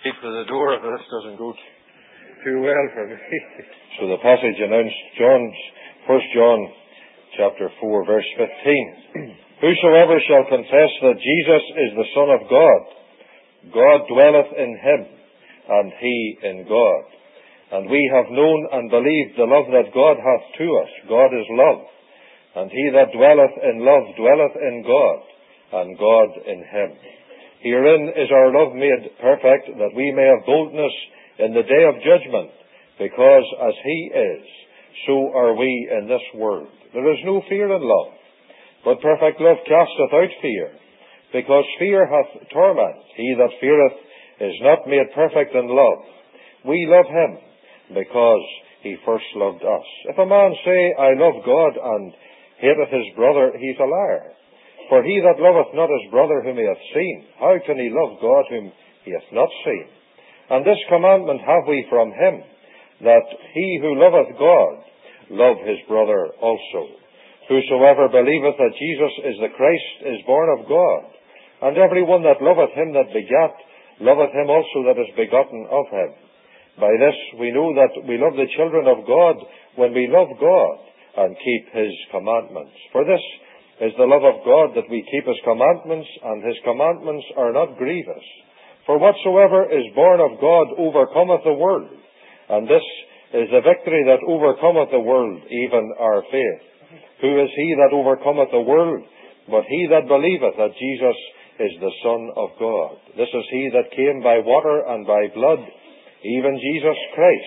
For the door of this doesn't go too well for me. So the passage announced 1 John chapter 4 verse 15. Whosoever shall confess that Jesus is the Son of God, God dwelleth in him, and he in God. And we have known and believed the love that God hath to us. God is love. And he that dwelleth in love dwelleth in God, and God in him. Herein is our love made perfect, that we may have boldness in the day of judgment, because as he is, so are we in this world. There is no fear in love, but perfect love casteth out fear, because fear hath torment. He that feareth is not made perfect in love. We love him, because he first loved us. If a man say, I love God, and hateth his brother, he is a liar. For he that loveth not his brother whom he hath seen, how can he love God whom he hath not seen? And this commandment have we from him, that he who loveth God love his brother also. Whosoever believeth that Jesus is the Christ is born of God. And every one that loveth him that begat, loveth him also that is begotten of him. By this we know that we love the children of God, when we love God and keep his commandments. For this is the love of God, that we keep his commandments, and his commandments are not grievous. For whatsoever is born of God overcometh the world, and this is the victory that overcometh the world, even our faith. Who is he that overcometh the world, but he that believeth that Jesus is the Son of God? This is he that came by water and by blood, even Jesus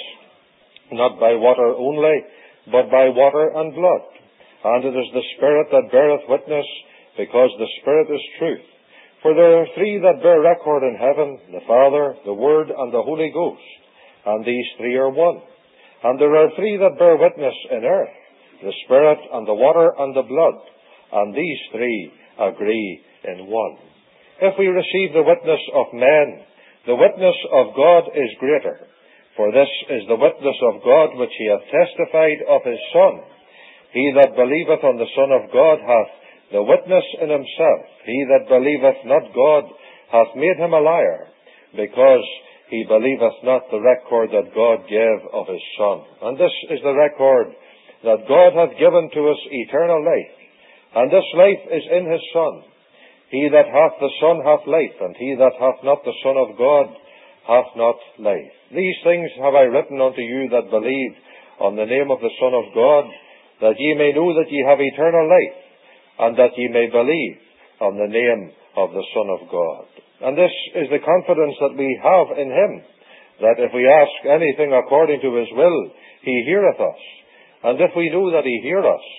Christ, not by water only, but by water and blood. And it is the Spirit that beareth witness, because the Spirit is truth. For there are three that bear record in heaven, the Father, the Word, and the Holy Ghost. And these three are one. And there are three that bear witness in earth, the Spirit, and the water, and the blood. And these three agree in one. If we receive the witness of men, the witness of God is greater. For this is the witness of God which he hath testified of his Son. He that believeth on the Son of God hath the witness in himself. He that believeth not God hath made him a liar, because he believeth not the record that God gave of his Son. And this is the record, that God hath given to us eternal life, and this life is in his Son. He that hath the Son hath life, and he that hath not the Son of God hath not life. These things have I written unto you that believe on the name of the Son of God, that ye may know that ye have eternal life, and that ye may believe on the name of the Son of God. And this is the confidence that we have in him, that if we ask anything according to his will, he heareth us. And if we know that he heareth us,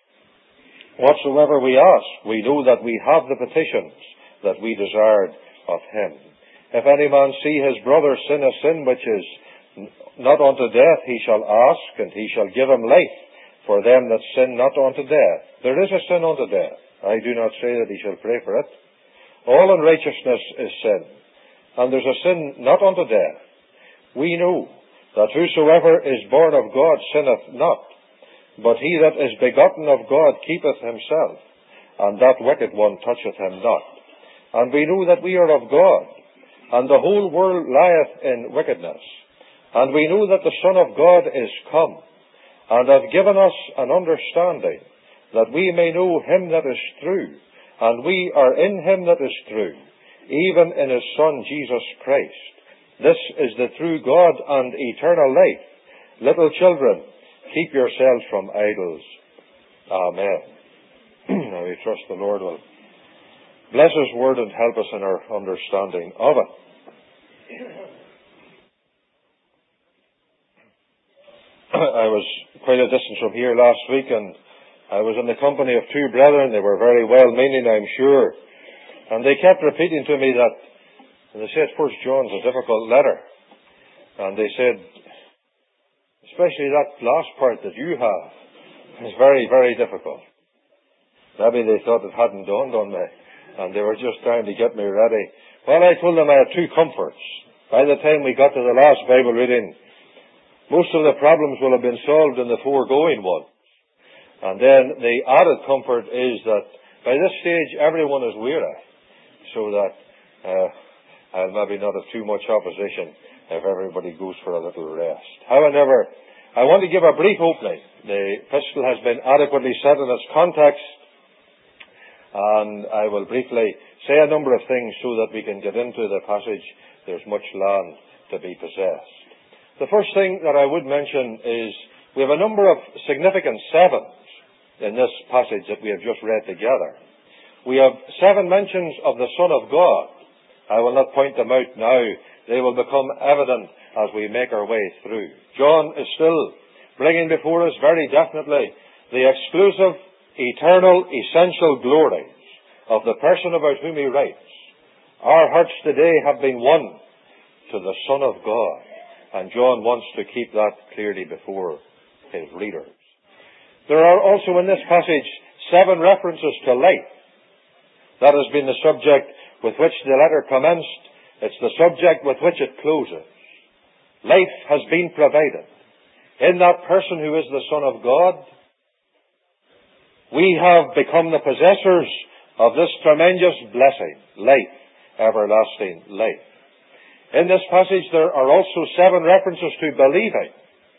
whatsoever we ask, we know that we have the petitions that we desired of him. If any man see his brother sin a sin which is not unto death, he shall ask, and he shall give him life for them that sin not unto death. There is a sin unto death. I do not say that he shall pray for it. All unrighteousness is sin, and there's a sin not unto death. We know that whosoever is born of God sinneth not, but he that is begotten of God keepeth himself, and that wicked one toucheth him not. And we know that we are of God, and the whole world lieth in wickedness. And we know that the Son of God is come, and hath given us an understanding, that we may know him that is true, and we are in him that is true, even in his Son Jesus Christ. This is the true God and eternal life. Little children, keep yourselves from idols. Amen. Now we trust the Lord will bless his word and help us in our understanding of it. I was quite a distance from here last week, and I was in the company of two brethren. They were very well-meaning, I'm sure. And they kept repeating to me that, and they said, 1 John's a difficult letter. And they said, especially that last part that you have, is very, very difficult. Maybe they thought it hadn't dawned on me, and they were just trying to get me ready. Well, I told them I had two comforts. By the time we got to the last Bible reading, most of the problems will have been solved in the foregoing one. And then the added comfort is that by this stage everyone is weary, so that I'll maybe not have too much opposition if everybody goes for a little rest. However, I want to give a brief opening. The epistle has been adequately set in its context, and I will briefly say a number of things so that we can get into the passage. There's much land to be possessed. The first thing that I would mention is we have a number of significant sevens in this passage that we have just read together. We have 7 mentions of the Son of God. I will not point them out now. They will become evident as we make our way through. John is still bringing before us very definitely the exclusive, eternal, essential glories of the person about whom he writes. Our hearts today have been won to the Son of God, and John wants to keep that clearly before his readers. There are also in this passage 7 references to life. That has been the subject with which the letter commenced. It's the subject with which it closes. Life has been provided in that person who is the Son of God. We have become the possessors of this tremendous blessing, life, everlasting life. In this passage there are also 7 references to believing.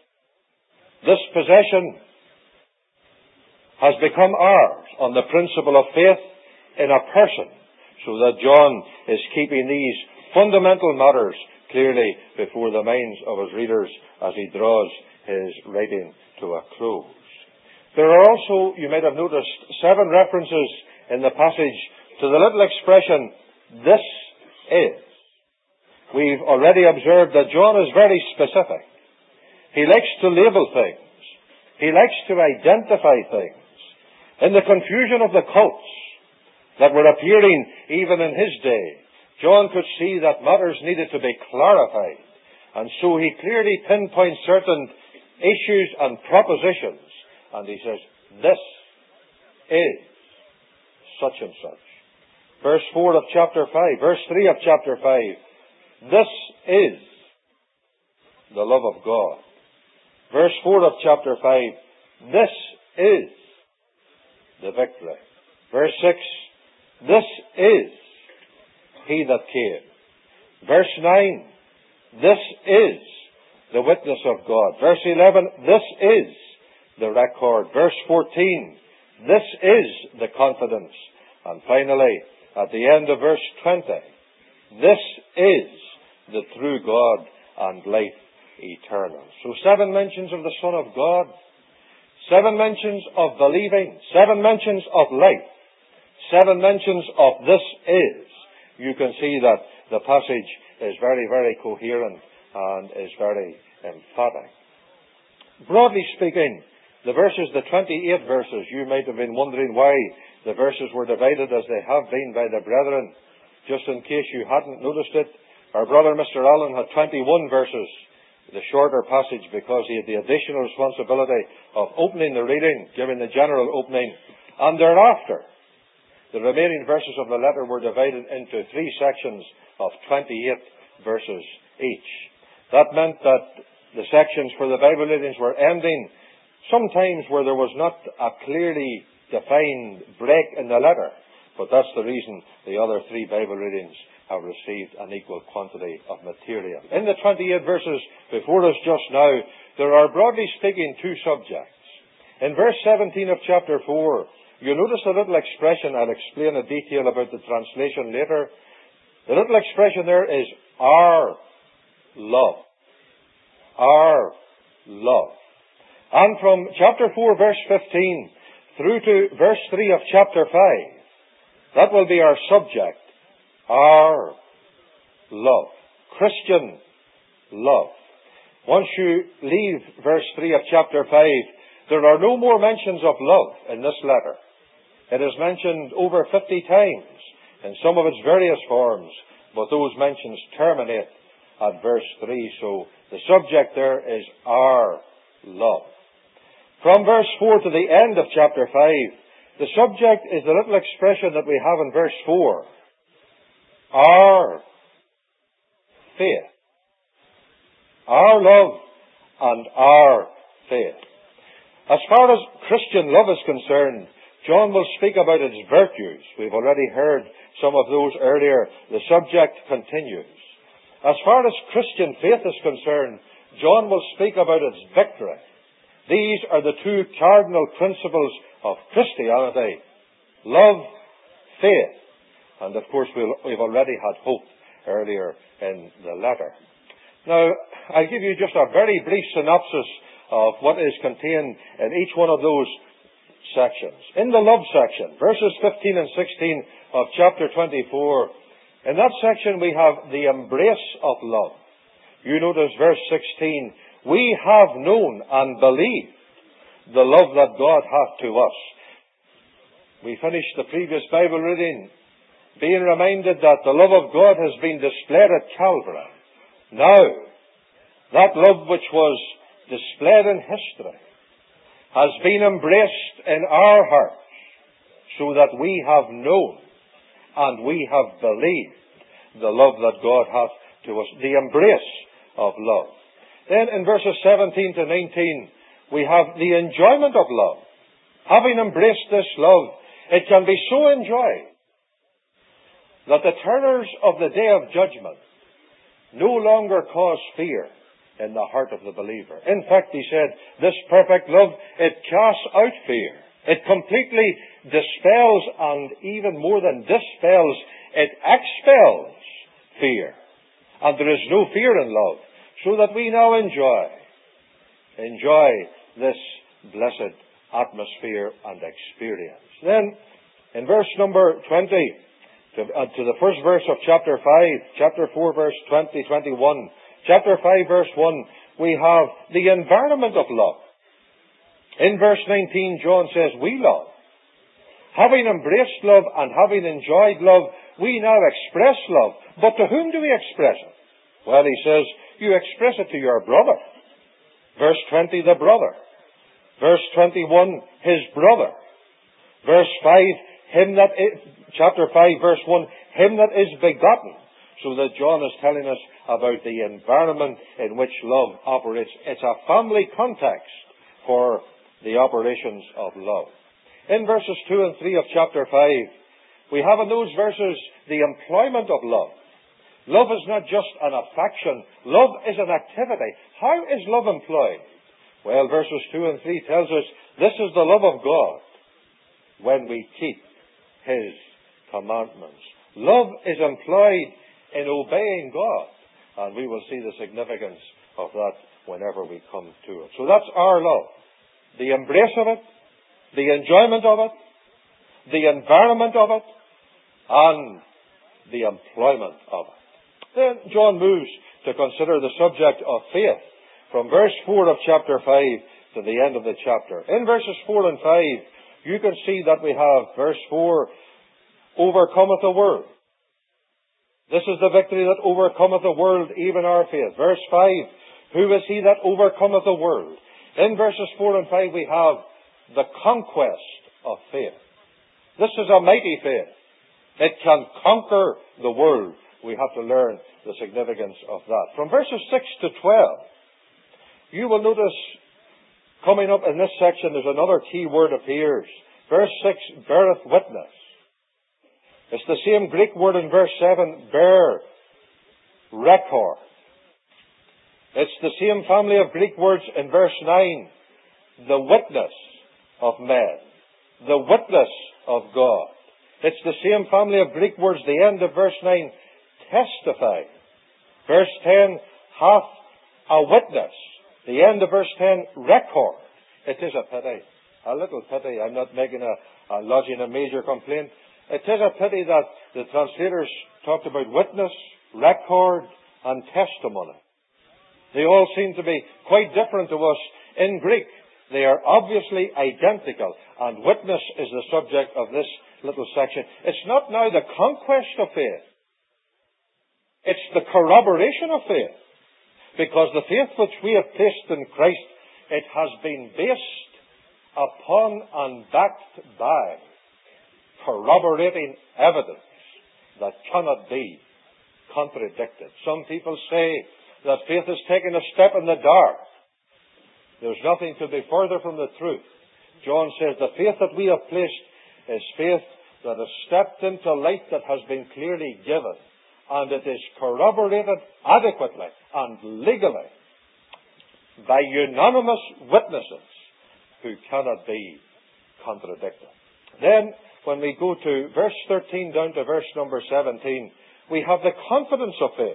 This possession has become ours on the principle of faith in a person, so that John is keeping these fundamental matters clearly before the minds of his readers as he draws his writing to a close. There are also, you might have noticed, 7 references in the passage to the little expression, "this is." We've already observed that John is very specific. He likes to label things. He likes to identify things. In the confusion of the cults that were appearing even in his day, John could see that matters needed to be clarified. And so he clearly pinpoints certain issues and propositions. And he says, "This is such and such." Verse 4 of chapter 5, verse 3 of chapter 5. This is the love of God. Verse 4 of chapter 5. This is the victory. Verse 6. This is he that came. Verse 9. This is the witness of God. Verse 11. This is the record. Verse 14. This is the confidence. And finally, at the end of verse 20. This is the true God and life eternal. So 7 mentions of the Son of God, 7 mentions of believing, 7 mentions of life, 7 mentions of this is. You can see that the passage is very, very coherent and is very emphatic. Broadly speaking, the verses, the 28 verses, you might have been wondering why the verses were divided as they have been by the brethren. Just in case you hadn't noticed it, our brother Mr. Allen had 21 verses, the shorter passage, because he had the additional responsibility of opening the reading, giving the general opening, and thereafter the remaining verses of the letter were divided into 3 sections of 28 verses each. That meant that the sections for the Bible readings were ending sometimes where there was not a clearly defined break in the letter, but that's the reason the other 3 Bible readings have received an equal quantity of material. In the 28 verses before us just now, there are, broadly speaking, 2 subjects. In verse 17 of chapter 4, you notice a little expression. I'll explain a detail about the translation later. The little expression there is our love. Our love. And from chapter 4, verse 15, through to verse 3 of chapter 5, that will be our subject. Our love. Christian love. Once you leave verse 3 of chapter 5, there are no more mentions of love in this letter. It is mentioned over 50 times in some of its various forms, but those mentions terminate at verse 3. So the subject there is our love. From verse 4 to the end of chapter 5, the subject is the little expression that we have in verse 4. Our faith. Our love and our faith. As far as Christian love is concerned, John will speak about its virtues. We've already heard some of those earlier. The subject continues. As far as Christian faith is concerned, John will speak about its victory. These are the two cardinal principles of Christianity: love, faith. And of course, we've already had hope earlier in the letter. Now, I'll give you just a very brief synopsis of what is contained in each one of those sections. In the love section, verses 15 and 16 of chapter 24, in that section we have the embrace of love. You notice verse 16, we have known and believed the love that God hath to us. We finished the previous Bible reading being reminded that the love of God has been displayed at Calvary. Now, that love which was displayed in history has been embraced in our hearts, so that we have known and we have believed the love that God hath to us. The embrace of love. Then in verses 17 to 19, we have the enjoyment of love. Having embraced this love, it can be so enjoyed that the terrors of the day of judgment no longer cause fear in the heart of the believer. In fact, he said, this perfect love, it casts out fear. It completely dispels, and even more than dispels, it expels fear. And there is no fear in love, so that we now enjoy this blessed atmosphere and experience. Then, in verse number 20, to the first verse of chapter 5, chapter 4, verse 20, 21, chapter 5, verse 1, we have the environment of love. In verse 19, John says, we love. Having embraced love and having enjoyed love, we now express love. But to whom do we express it? Well, he says, you express it to your brother. Verse 20, the brother. Verse 21, his brother. Verse 5, chapter 5, verse 1, him that is begotten. So that John is telling us about the environment in which love operates. It's a family context for the operations of love. In verses 2 and 3 of chapter 5, we have in those verses the employment of love. Love is not just an affection. Love is an activity. How is love employed? Well, verses 2 and 3 tells us this is the love of God when we keep His commandments. Love is employed in obeying God, and we will see the significance of that whenever we come to it. So that's our love. The embrace of it, the enjoyment of it, the environment of it, and the employment of it. Then John moves to consider the subject of faith from verse 4 of chapter 5 to the end of the chapter. In verses 4 and 5, you can see that we have verse 4, overcometh the world. This is the victory that overcometh the world, even our faith. Verse 5, who is he that overcometh the world? In verses 4 and 5 we have the conquest of faith. This is a mighty faith. It can conquer the world. We have to learn the significance of that. From verses 6 to 12, you will notice coming up in this section there's another key word appears. Verse 6, beareth witness. It's the same Greek word in verse 7, bear, record. It's the same family of Greek words in verse 9, the witness of men, the witness of God. It's the same family of Greek words, the end of verse 9, testify. Verse 10, hath a witness. The end of verse 10, record. It is a pity, a little pity. I'm not making lodging a major complaint. It is a pity that the translators talked about witness, record, and testimony. They all seem to be quite different to us in Greek. They are obviously identical, and witness is the subject of this little section. It's not now the conquest of faith. It's the corroboration of faith. Because the faith which we have placed in Christ, it has been based upon and backed by corroborating evidence that cannot be contradicted. Some people say that faith is taking a step in the dark. There's nothing to be further from the truth. John says the faith that we have placed is faith that has stepped into light that has been clearly given, and it is corroborated adequately and legally by unanimous witnesses who cannot be contradicted. Then, when we go to verse 13 down to verse number 17, we have the confidence of faith.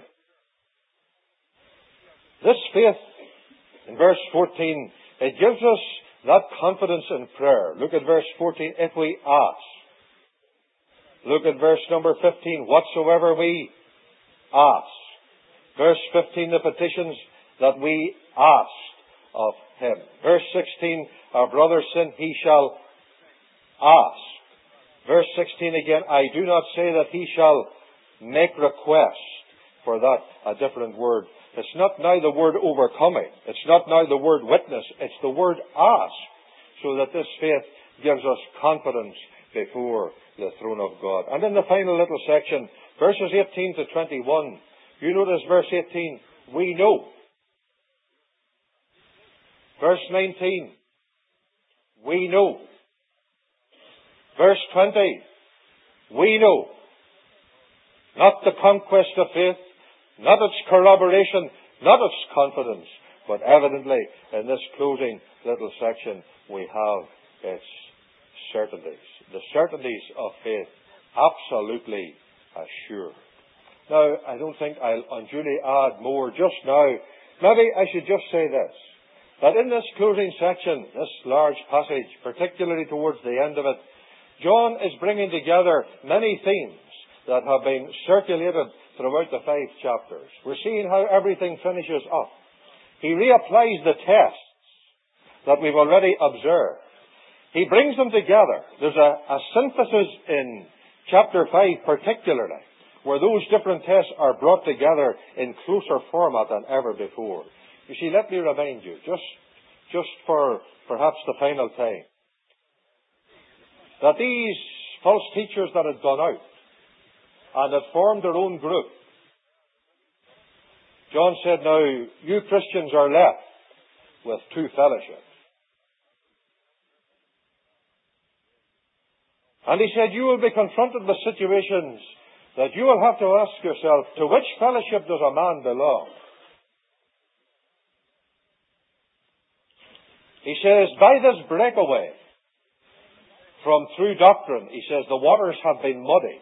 This faith, in verse 14, it gives us that confidence in prayer. Look at verse 14, if we ask. Look at verse number 15, whatsoever we ask. Verse 15, the petitions that we ask of Him. Verse 16, our brother sin, he shall ask. Verse 16 again, I do not say that he shall make request. For that, a different word. It's not now the word overcoming. It's not now the word witness. It's the word ask. So that this faith gives us confidence before the throne of God. And in the final little section, verses 18 to 21, you notice verse 18, we know. Verse 19, we know. Verse 20, we know. Not the conquest of faith, not its corroboration, not its confidence, but evidently in this closing little section we have its certainties. The certainties of faith absolutely assured. Now, I don't think I'll unduly add more just now. Maybe I should just say this, that in this closing section, this large passage, particularly towards the end of it, John is bringing together many themes that have been circulated throughout the 5 chapters. We're seeing how everything finishes up. He reapplies the tests that we've already observed. He brings them together. There's a synthesis in chapter 5 particularly, where those different tests are brought together in closer format than ever before. You see, let me remind you, just for perhaps the final time, that these false teachers that had gone out and had formed their own group, John said, now, you Christians are left with 2 fellowships. And he said, you will be confronted with situations that you will have to ask yourself, to which fellowship does a man belong? He says, by this breakaway from true doctrine, he says, the waters have been muddy.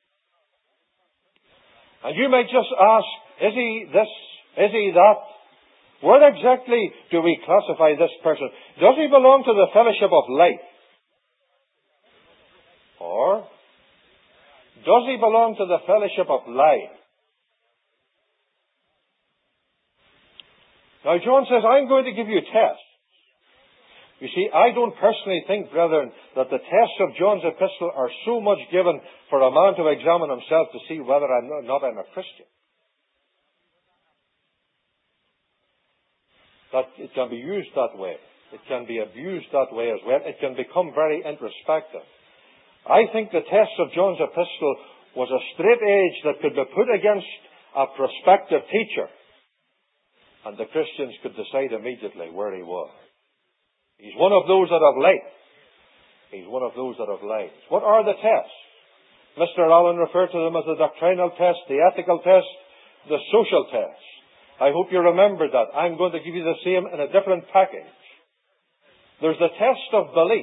And you may just ask, is he this? Is he that? Where exactly do we classify this person? Does he belong to the fellowship of light? Or does he belong to the fellowship of life? Now John says, I'm going to give you tests. You see, I don't personally think, brethren, that the tests of John's epistle are so much given for a man to examine himself to see whether I'm a Christian. That it can be used that way. It can be abused that way as well. It can become very introspective. I think the test of John's epistle was a straight edge that could be put against a prospective teacher, and the Christians could decide immediately where he was. He's one of those that have light. He's one of those that have light. What are the tests? Mr. Allen referred to them as the doctrinal test, the ethical test, the social test. I hope you remember that. I'm going to give you the same in a different package. There's the test of belief.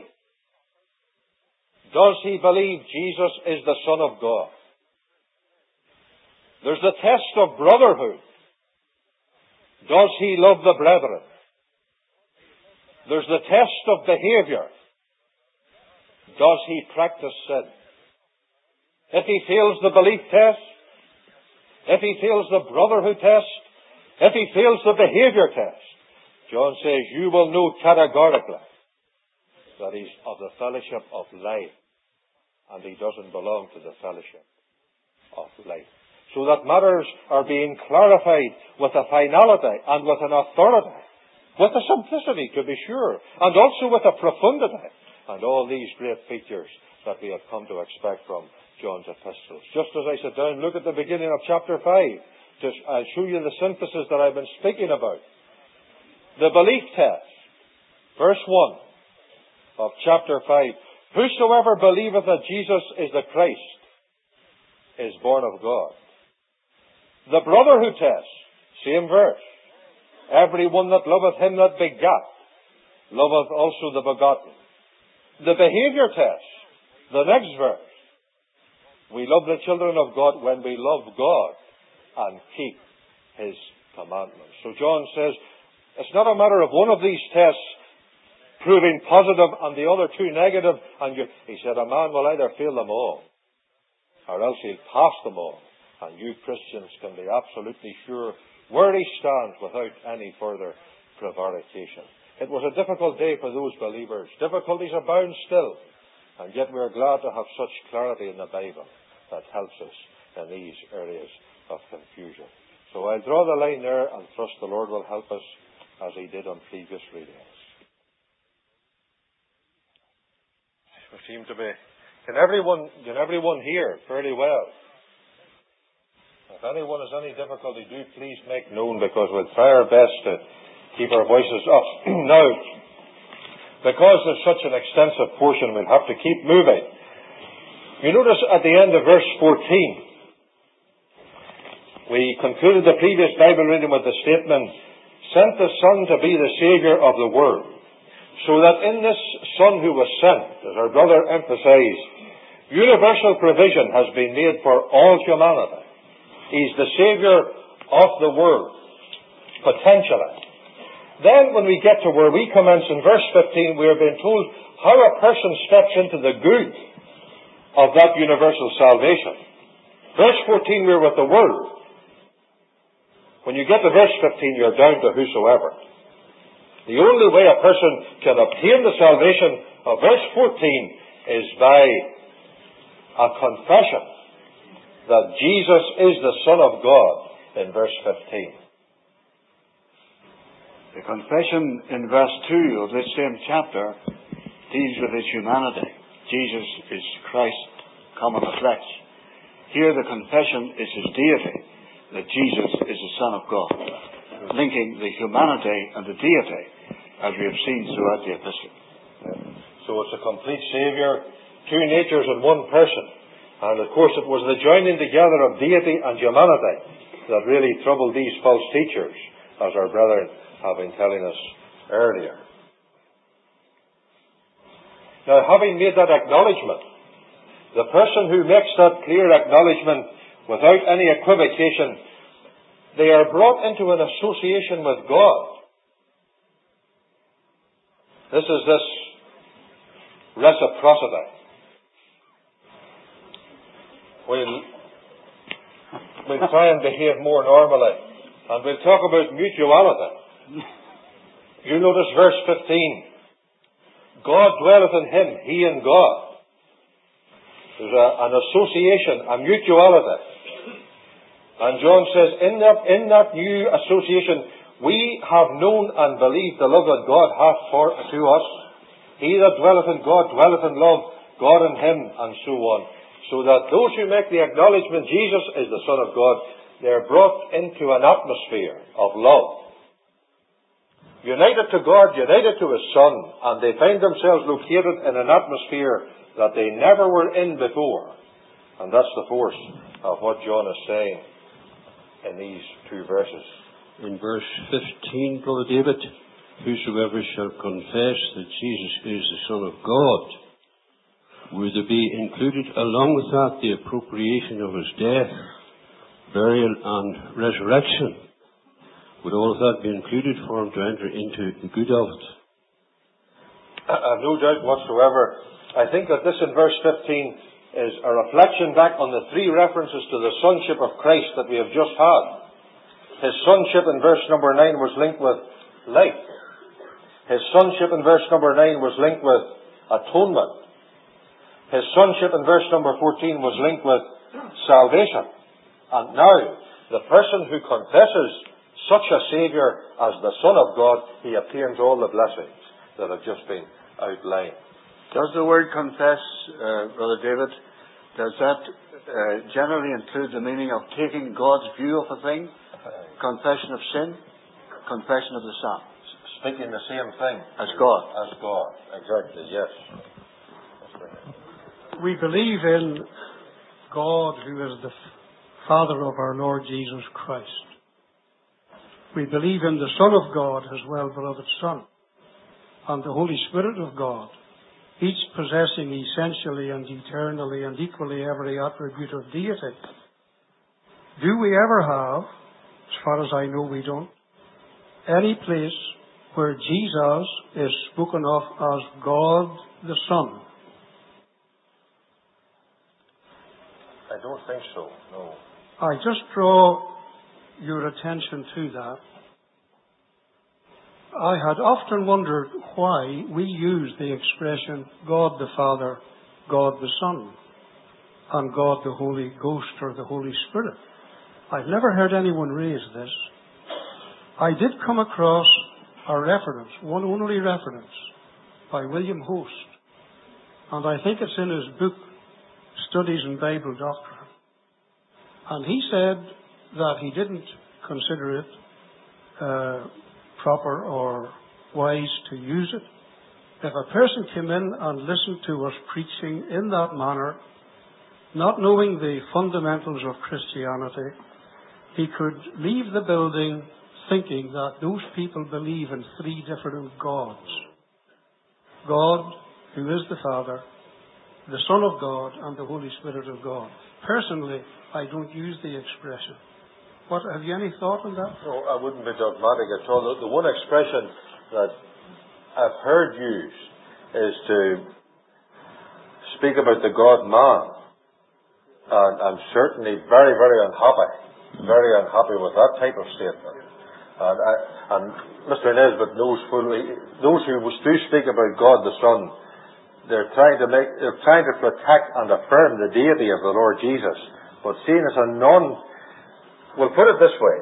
Does he believe Jesus is the Son of God? There's the test of brotherhood. Does he love the brethren? There's the test of behavior. Does he practice sin? If he fails the belief test, if he fails the brotherhood test, if he fails the behavior test, John says you will know categorically that he's of the fellowship of life, and he doesn't belong to the fellowship of life. So that matters are being clarified with a finality and with an authority, with a simplicity, to be sure, and also with a profundity, and all these great features that we have come to expect from John's epistles. Just as I sit down, look at the beginning of chapter 5. I'll show you the synthesis that I've been speaking about. The belief test, verse 1 of chapter 5. Whosoever believeth that Jesus is the Christ is born of God. The brother who tests, same verse. Every one that loveth him that begat, loveth also the begotten. The behavior test, the next verse. We love the children of God when we love God and keep His commandments. So John says, it's not a matter of one of these tests proving positive and the other two negative. He said, a man will either fail them all, or else he'll pass them all. And you Christians can be absolutely sure where he stands without any further prevarication. It was a difficult day for those believers. Difficulties abound still. And yet we are glad to have such clarity in the Bible that helps us in these areas of confusion. So I'll draw the line there and trust the Lord will help us as He did on previous readings. We seem to be... Can everyone hear fairly well? If anyone has any difficulty, do please make known, because we'll try our best to keep our voices up. Now, because there's such an extensive portion, we'll have to keep moving. You notice at the end of verse 14, we concluded the previous Bible reading with the statement, sent the Son to be the Saviour of the world. So that in this Son who was sent, as our brother emphasized, universal provision has been made for all humanity. He's the Saviour of the world, potentially. Then when we get to where we commence in verse 15, we are being told how a person steps into the good of that universal salvation. Verse 14, we're with the world. When you get to verse 15, you're down to whosoever. The only way a person can obtain the salvation of verse 14 is by a confession that Jesus is the Son of God in verse 15. The confession in verse 2 of this same chapter deals with His humanity. Jesus is Christ come in the flesh. Here the confession is His deity, that Jesus is the Son of God, linking the humanity and the deity, as we have seen throughout the epistle. So it's a complete Saviour, two natures in one person. And of course it was the joining together of deity and humanity that really troubled these false teachers, as our brethren have been telling us earlier. Now, having made that acknowledgement, the person who makes that clear acknowledgement without any equivocation, they are brought into an association with God. This is this reciprocity. We'll try and behave more normally, and we'll talk about mutuality. You notice verse 15. God dwelleth in him, he and God. There's an association, a mutuality. And John says, in that new association, we have known and believed the love that God hath to us. He that dwelleth in God dwelleth in love, God in him, and so on. So that those who make the acknowledgement Jesus is the Son of God, they're brought into an atmosphere of love. United to God, united to His Son, and they find themselves located in an atmosphere that they never were in before. And that's the force of what John is saying in these two verses. In verse 15, Brother David, whosoever shall confess that Jesus is the Son of God, would there be included along with that the appropriation of His death, burial and resurrection? Would all of that be included for him to enter into the good of it? I've no doubt whatsoever. I think that this in verse 15 is a reflection back on the three references to the sonship of Christ that we have just had. His sonship in verse number 9 was linked with life. His sonship in verse number 9 was linked with atonement. His sonship in verse number 14 was linked with salvation. And now, the person who confesses such a Saviour as the Son of God, he obtains all the blessings that have just been outlined. Does the word confess, Brother David, does that generally include the meaning of taking God's view of a thing? Confession of sin, confession of the Son. Speaking the same thing. As God. As God, exactly, yes. We believe in God, who is the Father of our Lord Jesus Christ. We believe in the Son of God, His well-beloved Son, and the Holy Spirit of God, each possessing essentially and eternally and equally every attribute of deity. Do we ever have, as far as I know we don't, any place where Jesus is spoken of as God the Son? I don't think so, no. I just draw your attention to that. I had often wondered why we use the expression God the Father, God the Son, and God the Holy Ghost or the Holy Spirit. I've never heard anyone raise this. I did come across a reference, one only reference, by William Host, and I think it's in his book, Studies in Bible Doctrine. And he said that he didn't consider it proper or wise to use it. If a person came in and listened to us preaching in that manner, not knowing the fundamentals of Christianity, he could leave the building thinking that those people believe in three different gods. God, who is the Father, the Son of God, and the Holy Spirit of God. Personally, I don't use the expression. Have you any thought on that? No, I wouldn't be dogmatic at all. The one expression that I've heard used is to speak about the God-man. And I'm certainly very, very unhappy with that type of statement. And Mr. Nesbitt knows fully, those who do speak about God the Son, they're trying to protect and affirm the deity of the Lord Jesus. But seeing as we'll put it this way.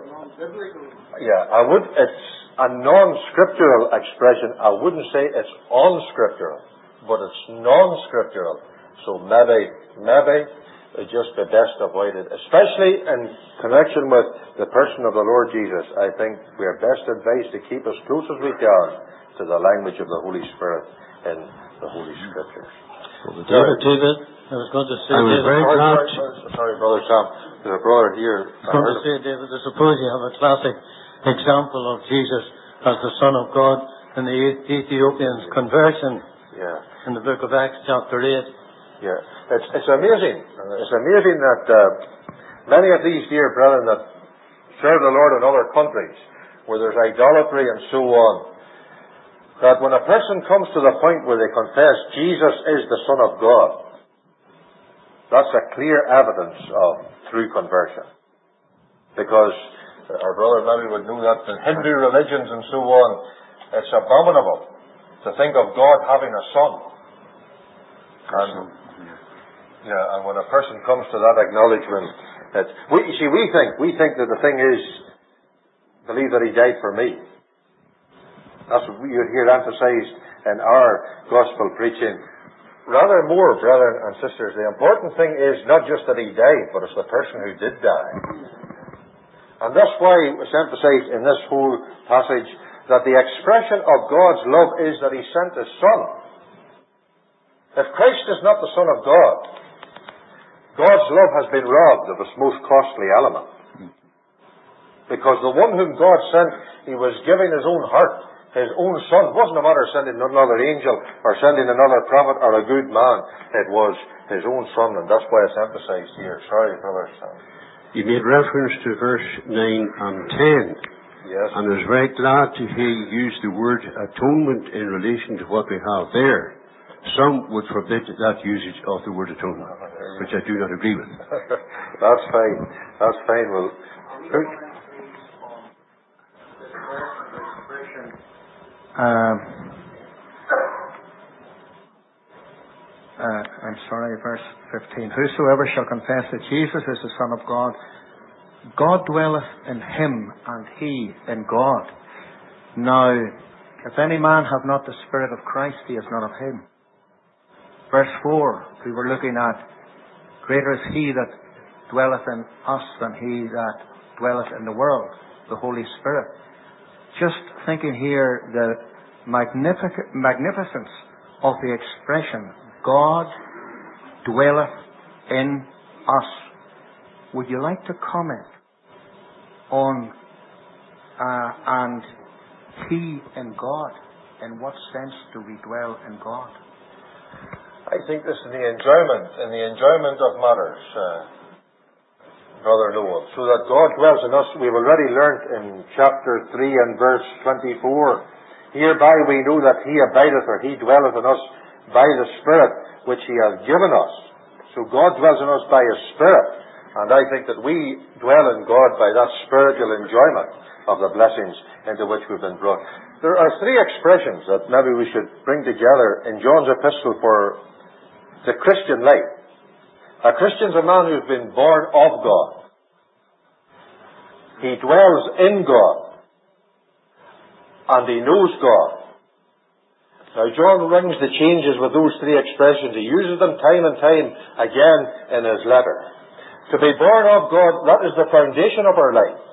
It's a non-scriptural expression. I wouldn't say it's unscriptural, but it's non-scriptural. So maybe it just be best avoided, especially in connection with the person of the Lord Jesus. I think we are best advised to keep as close as we can to the language of the Holy Spirit in the Holy Scriptures. David, I was going to say, sorry, Brother Sam. There's a brother here. I was going to say, David, I suppose you have a classic example of Jesus as the Son of God in the Ethiopian's conversion in the book of Acts chapter 8. Yeah, it's amazing. It's amazing that many of these dear brethren that serve the Lord in other countries, where there's idolatry and so on, that when a person comes to the point where they confess Jesus is the Son of God, that's a clear evidence of true conversion. Because our brother maybe would know that in Hindu religions and so on, it's abominable to think of God having a son. And when a person comes to that acknowledgement, we think that the thing is, believe that He died for me. That's what you hear emphasized in our gospel preaching. Rather more, brothers and sisters, the important thing is not just that He died, but it's the person who did die. And that's why it's emphasized in this whole passage that the expression of God's love is that He sent His Son. If Christ is not the Son of God, God's love has been robbed of its most costly element. Because the one whom God sent, He was giving His own heart, His own Son. It wasn't a matter of sending another angel or sending another prophet or a good man. It was His own Son, and that's why it's emphasized here. Sorry, Brother Sam. You made reference to verse 9 and 10. Yes. And I was very glad to hear you use the word atonement in relation to what we have there. Some would forbid that usage of the word atonement, which I do not agree with. That's fine. That's fine. Well, I'm sorry, verse 15. Whosoever shall confess that Jesus is the Son of God, God dwelleth in him, and he in God. Now, if any man have not the Spirit of Christ, he is not of him. Verse 4, we were looking at, greater is he that dwelleth in us than he that dwelleth in the world, the Holy Spirit. Just thinking here, the magnificence of the expression, God dwelleth in us. Would you like to comment on and He in God? In what sense do we dwell in God? I think this is the enjoyment of matters, Brother Noel. So that God dwells in us, we've already learnt in chapter 3 and verse 24, hereby we know that He abideth, or He dwelleth in us by the Spirit which He hath given us. So God dwells in us by His Spirit, and I think that we dwell in God by that spiritual enjoyment of the blessings into which we've been brought. There are three expressions that maybe we should bring together in John's epistle for the Christian life. A Christian's a man who's been born of God. He dwells in God. And he knows God. Now John rings the changes with those three expressions. He uses them time and time again in his letter. To be born of God, that is the foundation of our life.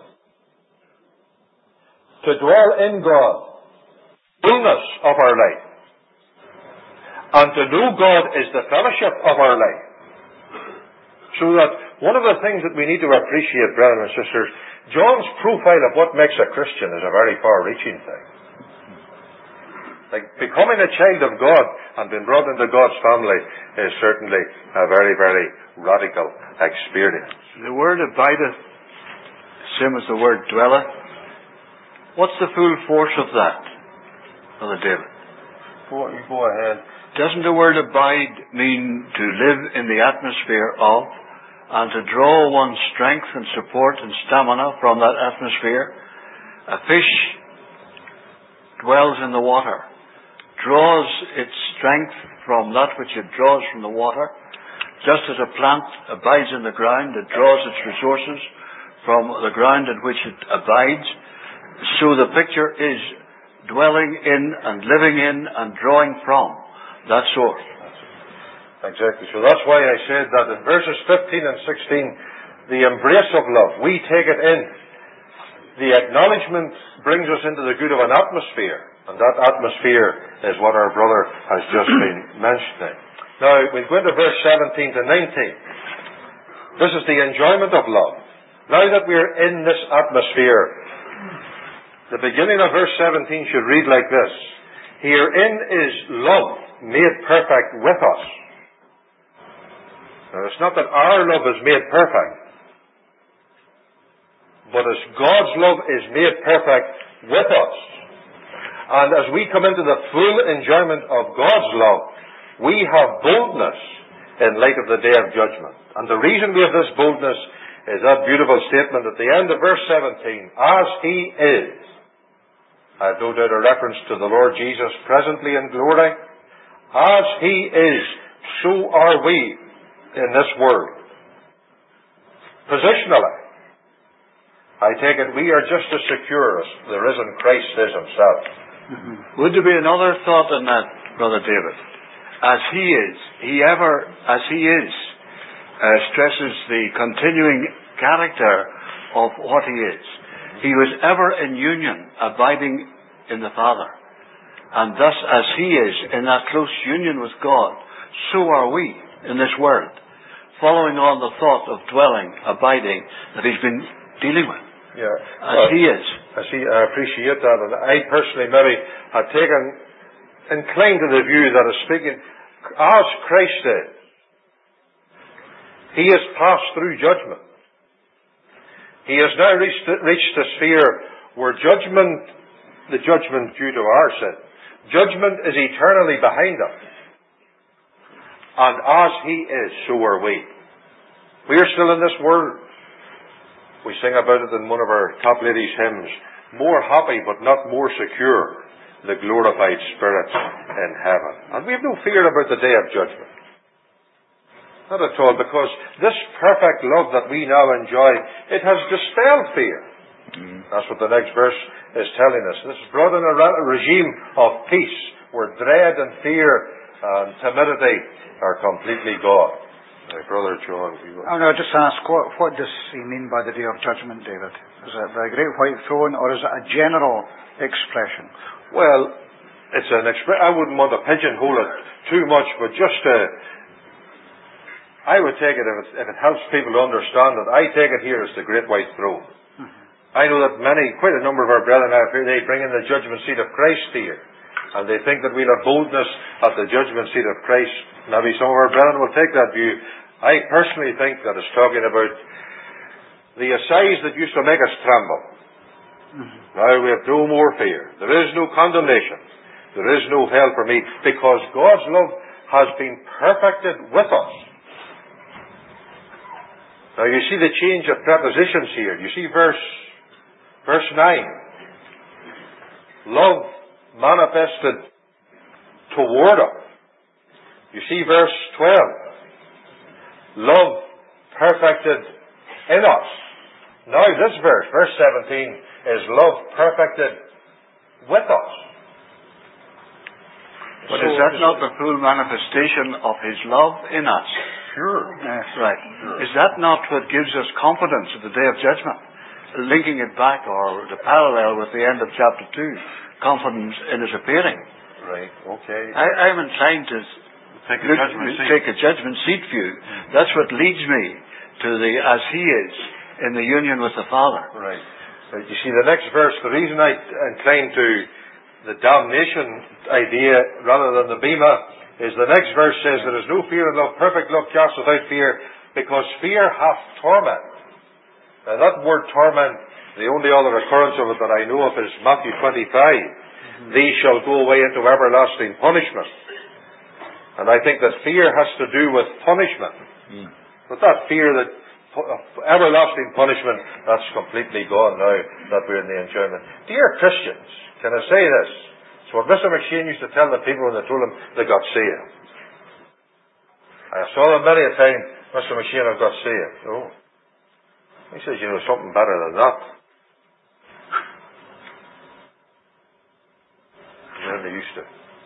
To dwell in God, fullness of our life. And to know God is the fellowship of our life. So that one of the things that we need to appreciate, brethren and sisters, John's profile of what makes a Christian is a very far-reaching thing. Like becoming a child of God and being brought into God's family is certainly a very, very radical experience. The word abideth, same as the word dwelleth. What's the full force of that, Brother David? Go ahead. Doesn't the word abide mean to live in the atmosphere of, and to draw one's strength and support and stamina from that atmosphere? A fish dwells in the water, draws its strength from that which it draws from the water, just as a plant abides in the ground, it draws its resources from the ground in which it abides. So the picture is dwelling in and living in and drawing from that source. Exactly. So that's why I said that in verses 15 and 16, the embrace of love, we take it in. The acknowledgement brings us into the good of an atmosphere, and that atmosphere is what our brother has just been mentioning. Now, we go into verse 17 to 19. This is the enjoyment of love. Now that we're in this atmosphere, the beginning of verse 17 should read like this: herein is love made perfect with us. Now, it's not that our love is made perfect, but as God's love is made perfect with us. And as we come into the full enjoyment of God's love, we have boldness in light of the day of judgment. And the reason we have this boldness is that beautiful statement at the end of verse 17, as He is. I have no doubt a reference to the Lord Jesus presently in glory. As He is, so are we in this world. Positionally, I take it we are just as secure as the risen Christ is Himself. Would there be another thought in that, Brother David? As He is, stresses the continuing character of what He is. He was ever in union, abiding in the Father. And thus, as He is in that close union with God, so are we in this world, following on the thought of dwelling, abiding, that He's been dealing with. Yeah. As He is. I appreciate that. And I personally maybe have inclined to the view that is speaking as Christ is. He has passed through judgment. He has now reached the sphere where the judgment due to our sin, judgment is eternally behind Him. And as He is, so are we. We are still in this world. We sing about it in one of our top ladies' hymns. More happy, but not more secure, the glorified spirits in heaven. And we have no fear about the day of judgment. Not at all, because this perfect love that we now enjoy, it has dispelled fear. That's what the next verse is telling us. This is brought in a regime of peace, where dread and fear and timidity are completely gone. Brother John. I'll just ask, what does he mean by the day of judgment, David? Is it the great white throne, or is it a general expression? Well, it's an expression. I wouldn't want to pigeonhole it too much, but just I would take it, if it helps people to understand it, I take it here as the Great White Throne. I know that quite a number of our brethren out here, they bring in the judgment seat of Christ here. And they think that we'll have boldness at the judgment seat of Christ. Maybe some of our brethren will take that view. I personally think that it's talking about the assize that used to make us tremble. Now we have no more fear. There is no condemnation. There is no hell for me, because God's love has been perfected with us. Now you see the change of prepositions here. You see verse 9. Love manifested toward us. You see verse 12. Love perfected in us. Now this verse 17, is love perfected with us. But is that not the full manifestation of His love in us? Sure. That's right. Sure. Is that not what gives us confidence at the day of judgment? Linking it back, or the parallel with the end of chapter 2, confidence in His appearing. Right, okay. I'm inclined to take a judgment seat view. That's what leads me to the as He is in the union with the Father. Right. But you see, the next verse, the reason I incline to the damnation idea rather than the bema is the next verse says, there is no fear in love, perfect love casts without fear, because fear hath torment. Now that word torment, the only other occurrence of it that I know of is Matthew 25. These shall go away into everlasting punishment. And I think that fear has to do with punishment. But that fear that everlasting punishment, that's completely gone now that we're in the enjoyment. Dear Christians, can I say this? It's what Mr. McShane used to tell the people when they told him they got saved. I saw them many a time, Mr. McShane, I've got saved. Oh. He says, you know, something better than that. And then they used to.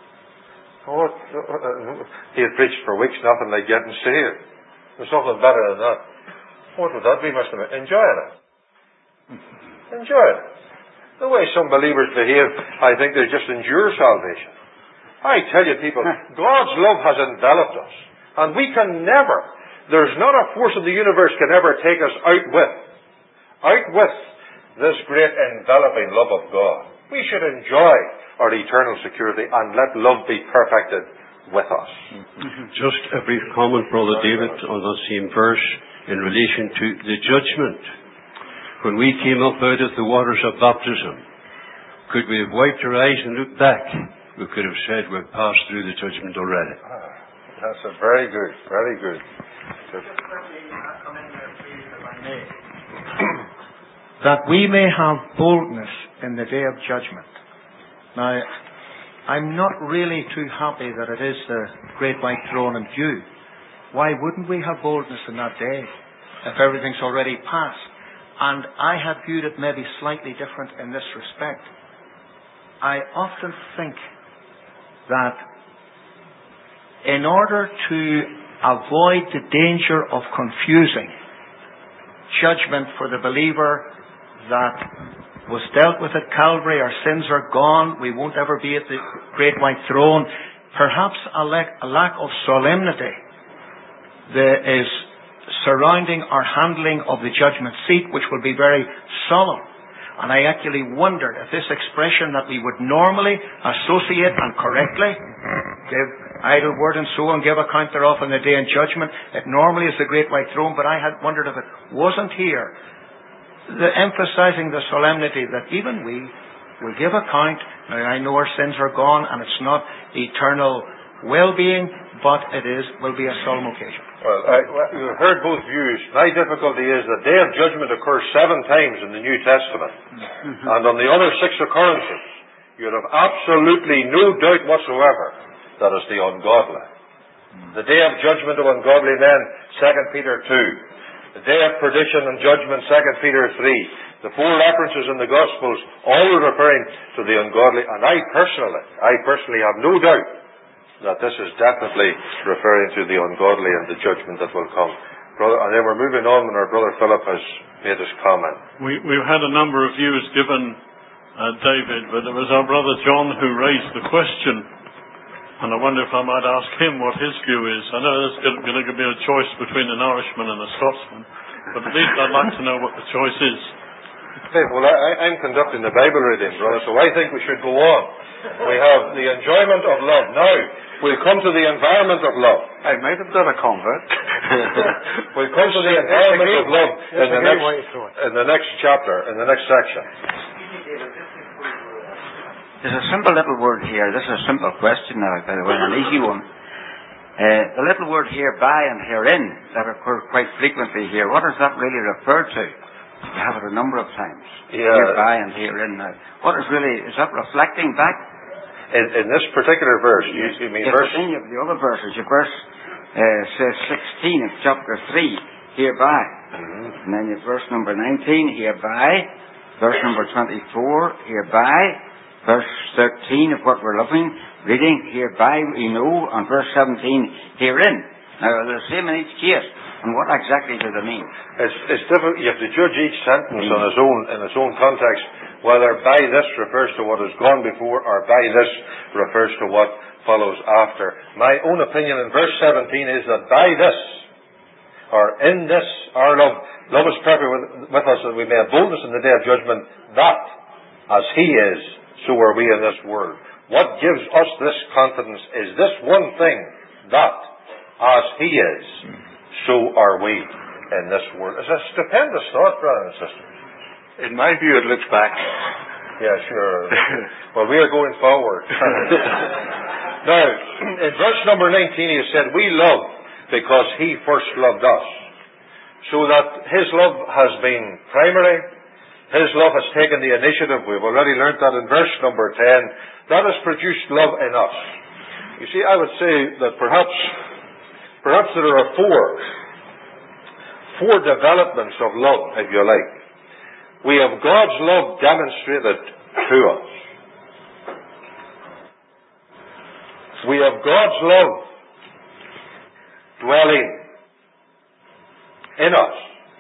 He had preached for weeks, nothing like getting saved. There's something better than that. What would that be, Mr. McShane? Enjoying it. Enjoying it. The way some believers behave, I think they just endure salvation. I tell you people, God's love has enveloped us. And we can never, there's not a force of the universe can ever take us out with this great enveloping love of God. We should enjoy our eternal security and let love be perfected with us. Just a brief comment, Brother David, on that same verse in relation to the judgment. When we came up out of the waters of baptism, could we have wiped our eyes and looked back? We could have said we've passed through the judgment already. That's a very good, very good. That we may have boldness in the day of judgment. Now, I'm not really too happy that it is the great white throne in view. Why wouldn't we have boldness in that day if everything's already passed? And I had viewed it maybe slightly different in this respect. I often think that in order to avoid the danger of confusing judgment for the believer that was dealt with at Calvary, our sins are gone, we won't ever be at the great white throne, perhaps a lack of solemnity there is surrounding our handling of the judgment seat, which will be very solemn. And I actually wondered if this expression that we would normally associate and correctly give idle word and so on, give account thereof in the day of judgment, it normally is the great white throne, but I had wondered if it wasn't here, the emphasizing the solemnity that even we will give account. Now I know our sins are gone and it's not eternal well-being, but it will be a solemn occasion. Well, you've heard both views. My difficulty is the day of judgment occurs 7 times in the New Testament. And on the other 6 occurrences, you'd have absolutely no doubt whatsoever that it's the ungodly. The day of judgment of ungodly men, 2 Peter 2. The day of perdition and judgment, 2 Peter 3. The 4 references in the Gospels, all referring to the ungodly. And I personally have no doubt that this is definitely referring to the ungodly and the judgment that will come. Brother, and then we're moving on when our brother Philip has made his comment. We've had a number of views given, David, but it was our brother John who raised the question And I wonder if I might ask him what his view is. I know there's going to be a choice between an Irishman and a Scotsman, but at least I'd like to know what the choice is. Okay, well, I'm conducting the Bible reading, brother, so I think we should go on. We have the enjoyment of love. Now, we'll come to the environment of love. I might have done a convert. We'll come to the environment of love in the next chapter, in the next section. There's a simple little word here. This is a simple question now, by the way, an easy one. The little word here, by and herein, that occurs quite frequently here. What does that really refer to? We have it a number of times. Yeah. Hereby and herein now. What is that reflecting back? In this particular verse, you mean verse? In any of the other verses, your verse says 16 of chapter 3, hereby. Mm-hmm. And then your verse number 19, hereby. Verse number 24, hereby. Verse 13 of what we're reading, hereby we know. And verse 17, herein. Now, they're the same in each case. And what exactly do they mean? It's difficult. You have to judge each sentence in its own context, whether by this refers to what has gone before or by this refers to what follows after. My own opinion in verse 17 is that by this, or in this, our love is perfect with us, that we may have boldness in the day of judgment, that as He is, so are we in this world. What gives us this confidence is this one thing, that as He is, so are we in this world. It's a stupendous thought, brothers and sisters. In my view, it looks back. Yeah, sure. Well, we are going forward. Now, in verse number 19, he said, we love because He first loved us. So that His love has been primary. His love has taken the initiative. We've already learnt that in verse number 10. That has produced love in us. You see, I would say that perhaps there are four developments of love, if you like. We have God's love demonstrated to us. We have God's love dwelling in us.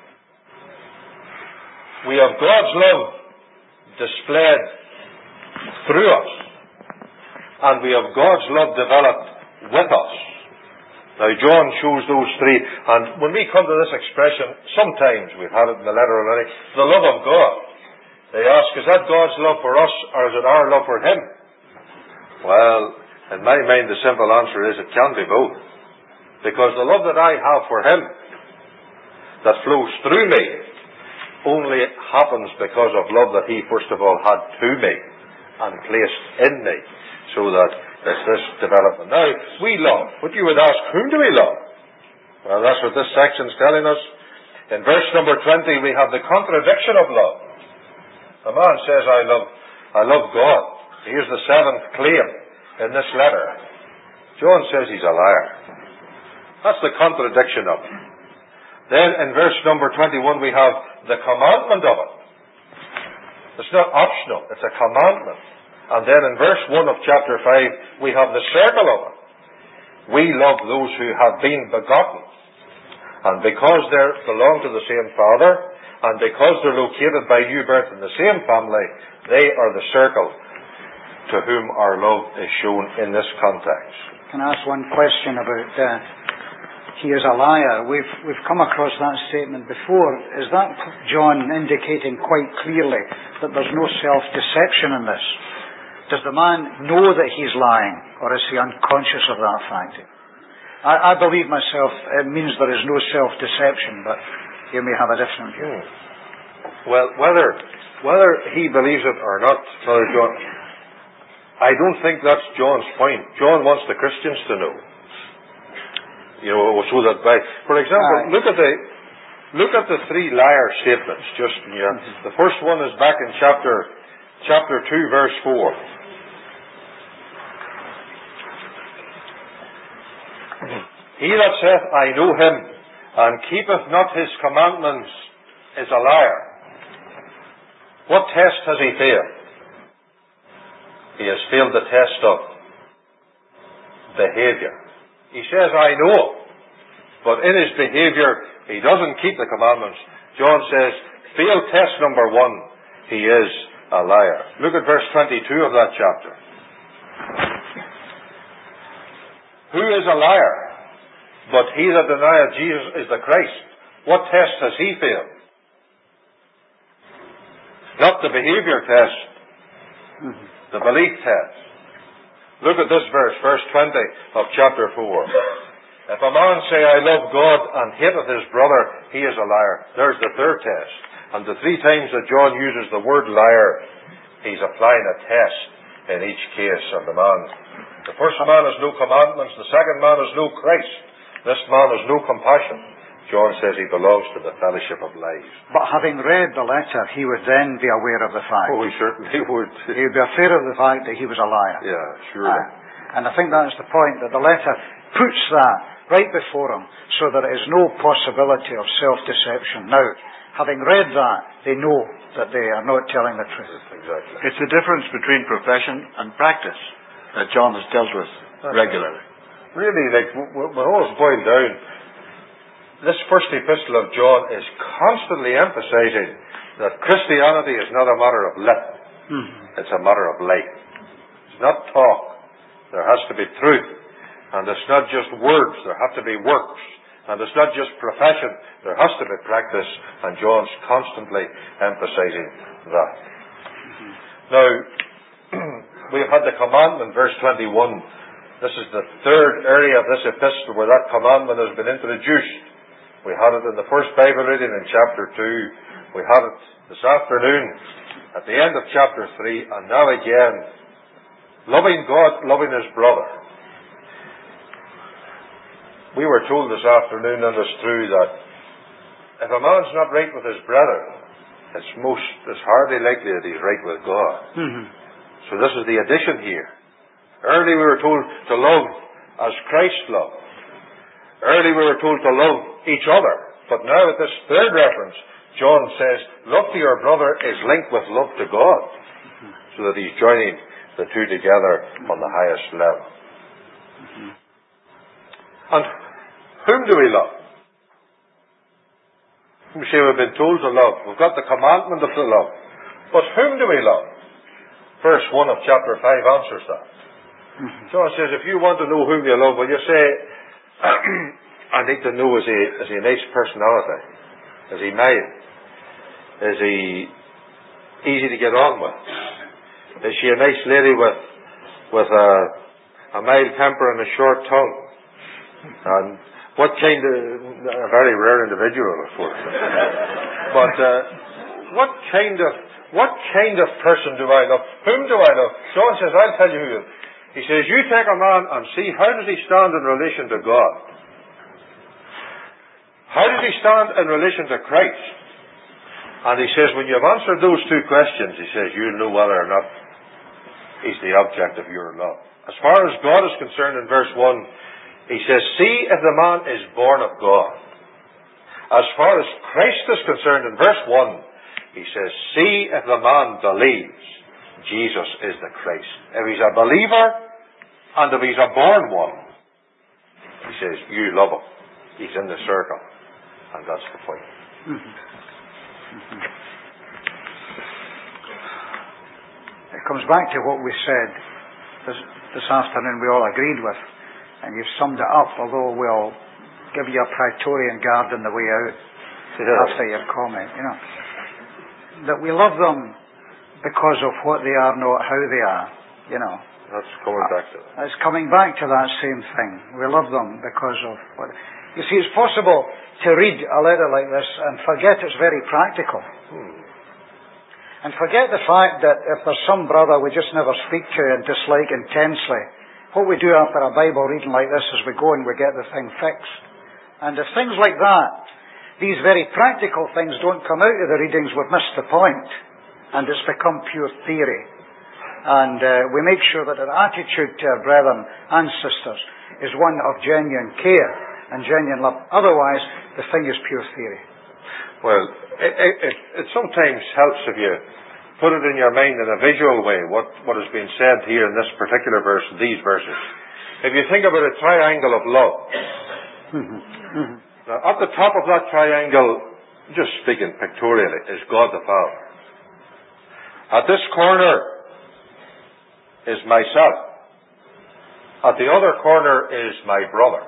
We have God's love displayed through us. And we have God's love developed with us. Now, John shows those three, and when we come to this expression, sometimes we've had it in the letter already, the love of God. They ask, is that God's love for us, or is it our love for Him? Well, in my mind, the simple answer is it can be both. Because the love that I have for Him, that flows through me, only happens because of love that He first of all had to me, and placed in me, so that it's this development. Now, we love. But you would ask, whom do we love? Well, that's what this section's telling us. In verse number 20, we have the contradiction of love. A man says, I love God. Here's the seventh claim in this letter. John says he's a liar. That's the contradiction of it. Then in verse number 21, we have the commandment of it. It's not optional. It's a commandment. And then in verse 1 of chapter 5, we have the circle of it. We love those who have been begotten. And because they belong to the same Father, and because they're located by new birth in the same family, they are the circle to whom our love is shown in this context. Can I ask one question about he is a liar? We've come across that statement before. Is that John indicating quite clearly that there's no self-deception in this? Does the man know that he's lying, or is he unconscious of that fact? I believe myself it means there is no self-deception, but you may have a different view. Well, whether he believes it or not, Brother John, I don't think that's John's point. John wants the Christians to know. So that for example, look at the three liar statements. The first one is back in chapter 2, verse 4. He that saith, I know Him, and keepeth not His commandments, is a liar. What test has he failed? He has failed the test of behavior. He says, I know, but in his behavior, he doesn't keep the commandments. John says, failed test number 1, he is a liar. Look at verse 22 of that chapter. Who is a liar? But he that denieth Jesus is the Christ. What test has he failed? Not the behavior test, the belief test. Look at this verse 20 of chapter 4. If a man say, I love God, and hateth his brother, he is a liar. There's the third test. And the 3 times that John uses the word liar, he's applying a test in each case of the man. The first man has no commandments. The second man has no Christ. This man has no compassion. John says he belongs to the fellowship of lies. But having read the letter, he would then be aware of the fact. Oh, he certainly would. He would be aware of the fact that he was a liar. Yeah, surely. And I think that's the point, that the letter puts that right before him, so that there is no possibility of self-deception. Now, having read that, they know that they are not telling the truth. Exactly. It's the difference between profession and practice that John has dealt with regularly. Really, when all is boiled down, this first epistle of John is constantly emphasizing that Christianity is not a matter of lip. It's a matter of life. It's not talk. There has to be truth. And it's not just words. There have to be works. And it's not just profession. There has to be practice. And John's constantly emphasizing that. Now, we've had the commandment, verse 21. This is the third area of this epistle where that commandment has been introduced. We had it in the first Bible reading in chapter 2. We had it this afternoon at the end of chapter 3. And now again, loving God, loving his brother. We were told this afternoon, and it's true, that if a man's not right with his brother, it's hardly likely that he's right with God. So this is the addition here. Earlier we were told to love as Christ loved. Earlier we were told to love each other. But now at this third reference, John says, love to your brother is linked with love to God. So that he's joining the two together on the highest level. And whom do we love? We say we've been told to love. We've got the commandment of the love. But whom do we love? Verse 1 of chapter 5 answers that. John says, if you want to know whom you love, well, you say, I need to know, is he a nice personality? Is he mild? Is he easy to get on with? Is she a nice lady with a mild temper and a short tongue? And what kind of, a very rare individual, of course. But what kind of person do I love? Whom do I love? John says, I'll tell you who. He says, you take a man and see how does he stand in relation to God? How does he stand in relation to Christ? And he says, when you've answered those two questions, he says, you'll know whether or not he's the object of your love. As far as God is concerned in verse 1, he says, see if the man is born of God. As far as Christ is concerned in verse 1, he says, see if the man believes Jesus is the Christ. If he's a believer, and if he's a born one, he says, you love him. He's in the circle. And that's the point. It comes back to what we said this afternoon we all agreed with. And you've summed it up, although we'll give you a Praetorian guard on the way out after your comment, that we love them because of what they are, not how they are, That's coming back to that. It's coming back to that same thing. We love them because of what... You see, it's possible to read a letter like this and forget it's very practical. And forget the fact that if there's some brother we just never speak to and dislike intensely, what we do after a Bible reading like this is we go and we get the thing fixed. And if things like that, these very practical things don't come out of the readings, we've missed the point. And it's become pure theory. And we make sure that our attitude to our brethren and sisters is one of genuine care and genuine love. Otherwise, the thing is pure theory. Well, it sometimes helps if you put it in your mind in a visual way, what has been said here in this particular verse, these verses. If you think about a triangle of love, now at the top of that triangle, just speaking pictorially, is God the Father. At this corner is myself. At the other corner is my brother.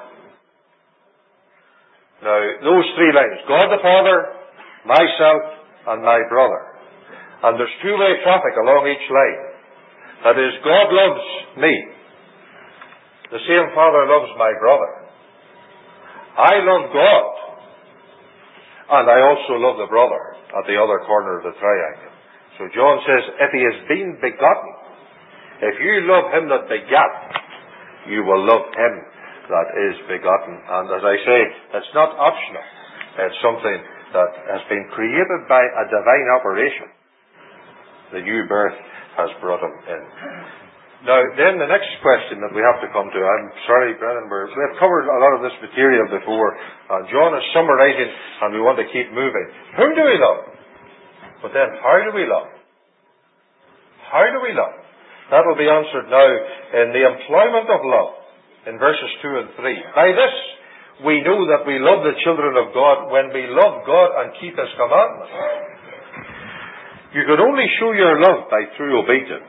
Now, those three lines, God the Father, myself, and my brother. And there's two-way traffic along each line. That is, God loves me. The same Father loves my brother. I love God. And I also love the brother at the other corner of the triangle. So John says, if he has been begotten, if you love him that begat, you will love him that is begotten. And as I say, it's not optional. It's something that has been created by a divine operation. The new birth has brought him in. Now, then the next question that we have to come to, I'm sorry, Brennan, we've covered a lot of this material before, and John is summarizing, and we want to keep moving. Whom do we love? But then, how do we love? How do we love? That will be answered now in the employment of love, in verses 2 and 3. By this, we know that we love the children of God when we love God and keep His commandments. You can only show your love by true obedience.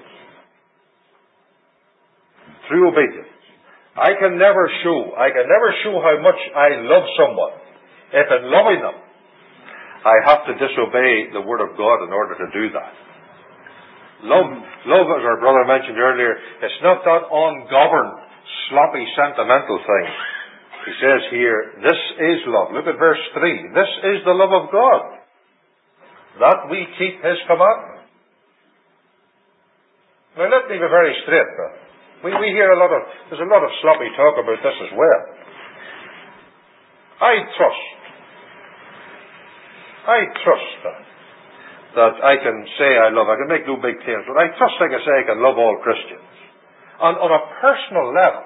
True obedience. I can never show how much I love someone if in loving them I have to disobey the Word of God in order to do that. Love, as our brother mentioned earlier, it's not that ungoverned, sloppy, sentimental thing. He says here, this is love. Look at verse 3. This is the love of God, that we keep His commandments. Now let me be very straight, brother. We hear there's a lot of sloppy talk about this as well. I trust that I can say I can make no big claims, but I trust I can say I can love all Christians. And on a personal level,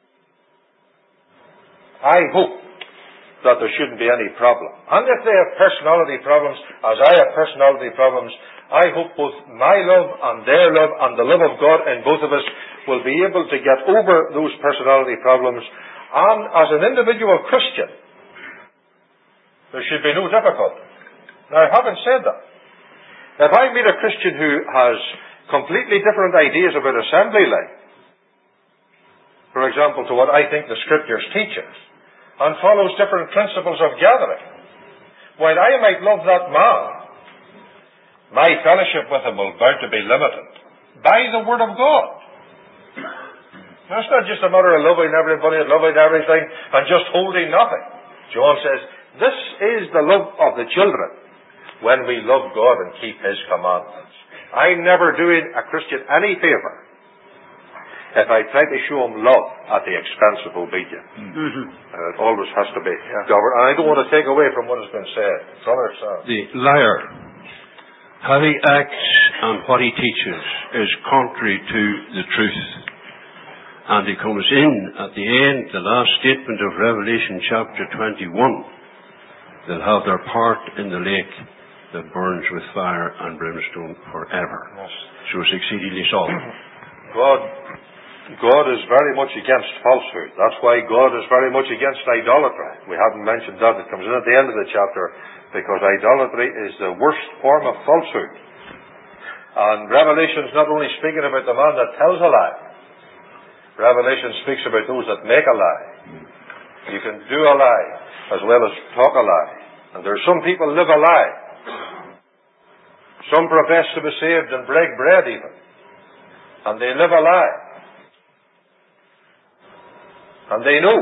I hope that there shouldn't be any problem. And if they have personality problems, as I have personality problems, I hope both my love and their love and the love of God in both of us will be able to get over those personality problems. And as an individual Christian, there should be no difficulty. Now, having said that, if I meet a Christian who has completely different ideas about assembly life, for example, to what I think the Scriptures teach us, and follows different principles of gathering, while I might love that man, my fellowship with him will bound to be limited by the Word of God. Now, it's not just a matter of loving everybody and loving everything and just holding nothing. John says, this is the love of the children, when we love God and keep His commandments. I'm never doing a Christian any favour if I try to show him love at the expense of obedience. It always has to be governed. And I don't want to take away from what has been said. Brother, sir. The liar, how he acts and what he teaches is contrary to the truth. And he comes in at the end, the last statement of Revelation chapter 21. They'll have their part in the lake that burns with fire and brimstone forever. Yes. So it's exceedingly solemn. God is very much against falsehood. That's why God is very much against idolatry. We haven't mentioned that. It comes in at the end of the chapter, because idolatry is the worst form of falsehood. And Revelation is not only speaking about the man that tells a lie. Revelation speaks about those that make a lie. You can do a lie as well as talk a lie. And there are some people live a lie. Some profess to be saved and break bread even. And they live a lie. And they know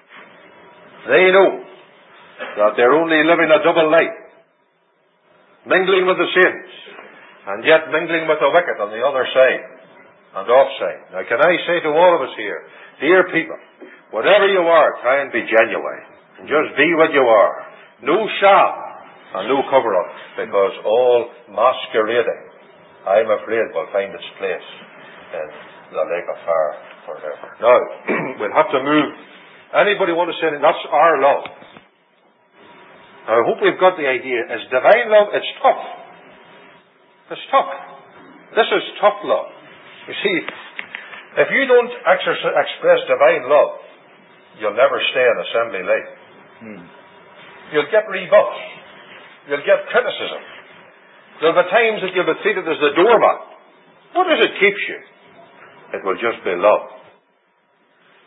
that they're only living a double life, mingling with the saints, and yet mingling with the wicked on the other side and offside. Now, can I say to all of us here, dear people, whatever you are, try and be genuine, and just be what you are. No sham and no cover-up, because all masquerading, I'm afraid, will find its place in the lake of fire forever. Now, we'll have to move. Anybody want to say that's our love? Now, I hope we've got the idea. As divine love, it's tough. It's tough. This is tough love. You see, if you don't express divine love, you'll never stay in assembly life. You'll get rebuffs. You'll get criticism. There'll be times that you'll be treated as the doormat. What does it keep you? It will just be love.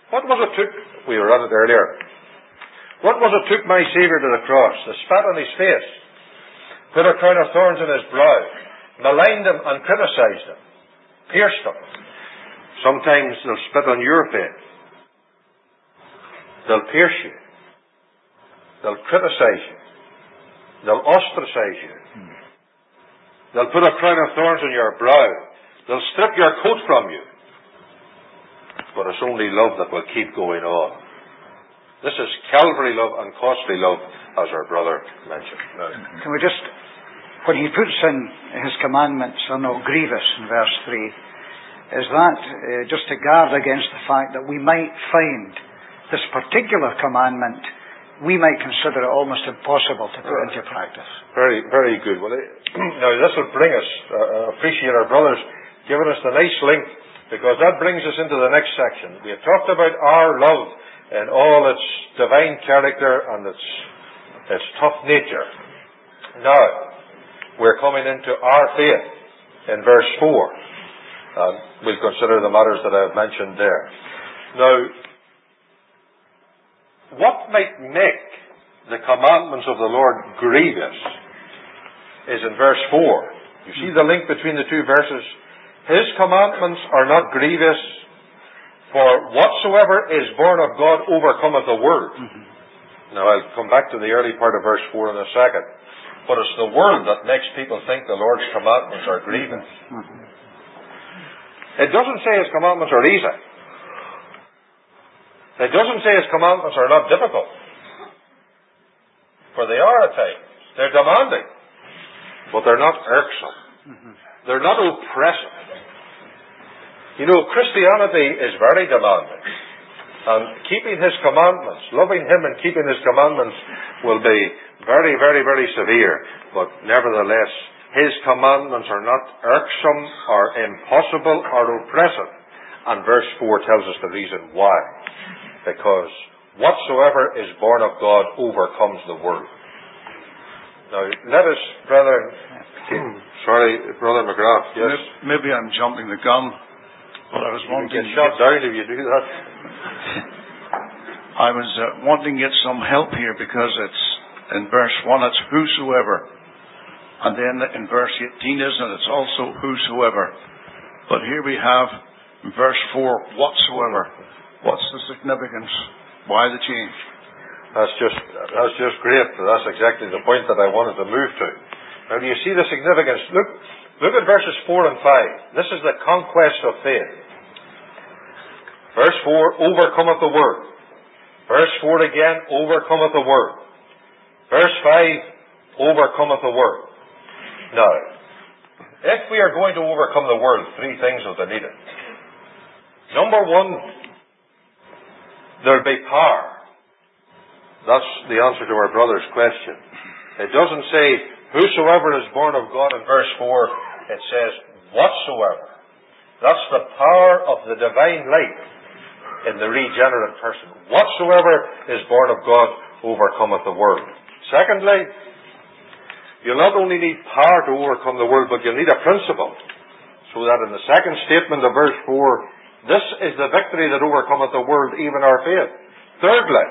What was it took, we were at it earlier, what was it took my Saviour to the cross? They spat on his face, put a crown of thorns in his brow, maligned him and criticised him, pierced him. Sometimes they'll spit on your face. They'll pierce you. They'll criticize you. They'll ostracize you. They'll put a crown of thorns on your brow. They'll strip your coat from you. But it's only love that will keep going on. This is Calvary love and costly love, as our brother mentioned. Now, can we just, when he puts in his commandments are not grievous in verse 3, is that just to guard against the fact that we might find this particular commandment, we might consider it almost impossible to put into practice? Very, very good. Well, now this will bring us, appreciate our brothers giving us the nice link, because that brings us into the next section. We have talked about our love and all its divine character and its tough nature. Now, we're coming into our faith in verse 4. We'll consider the matters that I have mentioned there. Now, what might make the commandments of the Lord grievous is in verse 4. You see the link between the two verses? His commandments are not grievous, for whatsoever is born of God overcometh the world. Now I'll come back to the early part of verse 4 in a second. But it's the world that makes people think the Lord's commandments are grievous. It doesn't say his commandments are easy. It doesn't say his commandments are not difficult. For they are at times. They're demanding. But they're not irksome. They're not oppressive. You know, Christianity is very demanding. And keeping his commandments, loving him and keeping his commandments will be very, very, very severe. But nevertheless, his commandments are not irksome or impossible or oppressive. And verse 4 tells us the reason why. Because whatsoever is born of God overcomes the world. Now, let us, brethren, sorry, Brother McGrath, yes? Maybe I'm jumping the gun, but I was wanting to get shot down if you do that. I was wanting to get some help here, because it's in verse 1, it's whosoever. And then in verse 18, isn't it? It's also whosoever. But here we have in verse 4, whatsoever. What's the significance? Why the change? That's just great. That's exactly the point that I wanted to move to. Now, do you see the significance? Look at verses 4 and 5. This is the conquest of faith. Verse 4, overcometh the world. Verse 4 again, overcometh the world. Verse 5, overcometh the world. Now, if we are going to overcome the world, three things will be needed. Number one, there'll be power. That's the answer to our brother's question. It doesn't say, whosoever is born of God in verse 4. It says, whatsoever. That's the power of the divine life in the regenerate person. Whatsoever is born of God overcometh the world. Secondly, you'll not only need power to overcome the world, but you'll need a principle. So that in the second statement of verse 4, this is the victory that overcometh the world, even our faith. Thirdly,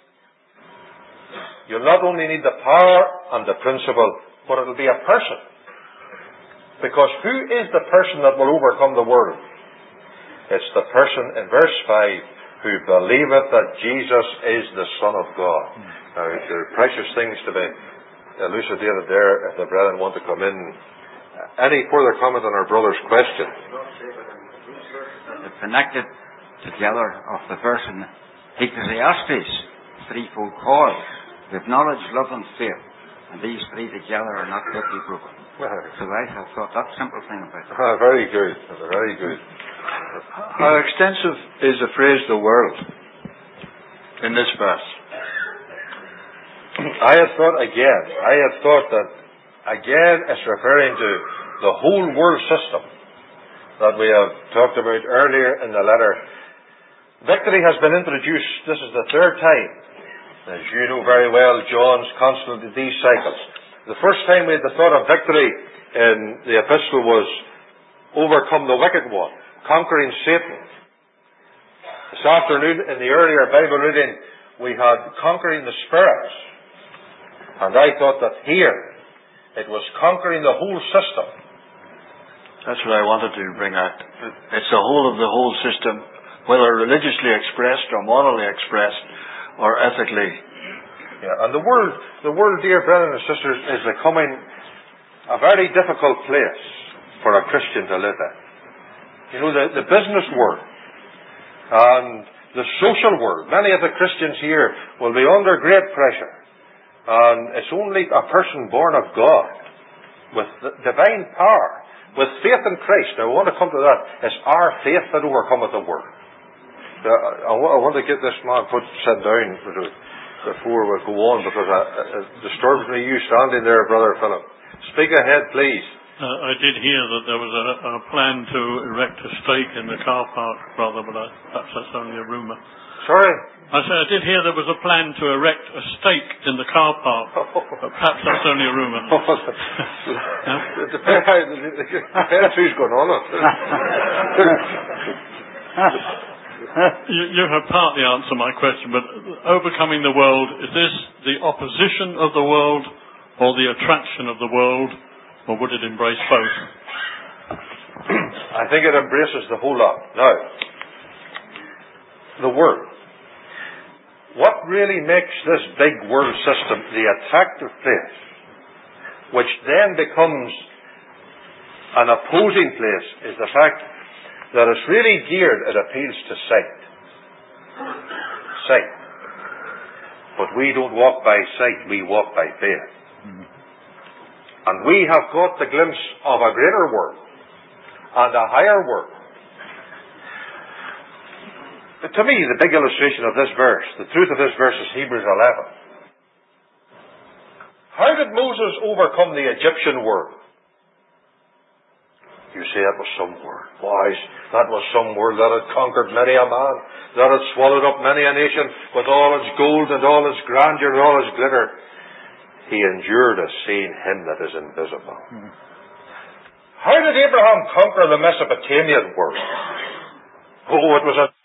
you'll not only need the power and the principle, but it'll be a person. Because who is the person that will overcome the world? It's the person in verse 5 who believeth that Jesus is the Son of God. Now, there are precious things to be elucidated there if the brethren want to come in. Any further comment on our brother's question? The connected together of the verse in Ecclesiastes, threefold call, with knowledge, love and faith. And these three together are not to be broken. So I have thought that simple thing about it. Very good. Very good. How extensive is the phrase the world in this verse? I had thought that again it's referring to the whole world system that we have talked about earlier in the letter. Victory has been introduced. This is the third time. As you know very well, John's constantly these cycles. The first time we had the thought of victory in the epistle was overcome the wicked one, conquering Satan. The This afternoon, in the earlier Bible reading, we had conquering the spirits. And I thought that here, it was conquering the whole system. That's what I wanted to bring out. It's the whole of the whole system, whether religiously expressed or morally expressed or ethically. Yeah, and the world, dear brothers and sisters, is becoming a very difficult place for a Christian to live in. You know, the business world and the social world, many of the Christians here will be under great pressure. And it's only a person born of God, with divine power, with faith in Christ. Now, I want to come to that. It's our faith that overcometh the world. I want to get this man sit down before we go on, because it disturbs me, you standing there, Brother Philip. Speak ahead, please. I did hear that there was a plan to erect a stake in the car park, brother, but perhaps that's only a rumour. Sorry? I said I did hear there was a plan to erect a stake in the car park, but perhaps that's only a rumour. It depends who's going on it. You have partly answered my question, but overcoming the world, is this the opposition of the world or the attraction of the world, or would it embrace both? I think it embraces the whole lot. Now, the world. What really makes this big world system the attractive place, which then becomes an opposing place, is the fact that it's really geared, it appeals to sight. Sight. But we don't walk by sight, we walk by faith. And we have got the glimpse of a greater world and a higher world. But to me, the big illustration of this verse, the truth of this verse, is Hebrews 11. How did Moses overcome the Egyptian world? You say it was some world. Boys, that was some world that had conquered many a man, that had swallowed up many a nation with all its gold and all its grandeur and all its glitter. He endured as seeing him that is invisible. How did Abraham conquer the Mesopotamian world? Oh, it was a